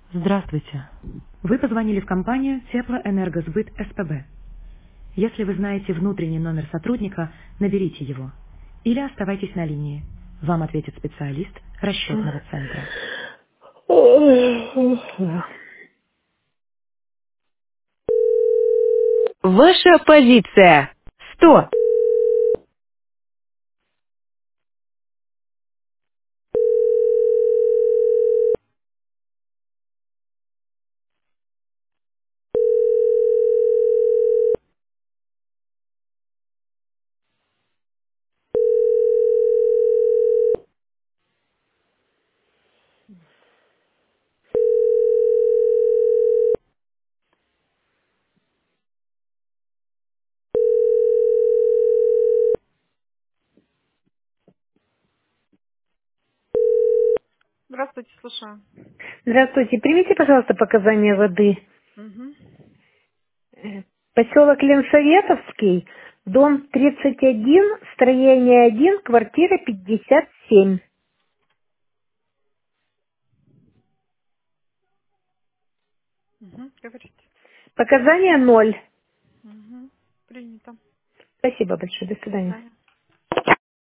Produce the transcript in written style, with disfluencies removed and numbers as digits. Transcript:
Здравствуйте. Вы позвонили в компанию Теплоэнергосбыт СПБ. Если вы знаете внутренний номер сотрудника, наберите его. Или оставайтесь на линии. Вам ответит специалист расчетного центра. Ваша позиция. 100. Здравствуйте, слушаю. Здравствуйте. Примите, пожалуйста, показания воды. Мгм. Поселок Ленсоветовский, дом 31, строение 1, квартира 57. Мгм. Говорите. Показания 0. Мгм. Принято. Спасибо большое. До До свидания. свидания.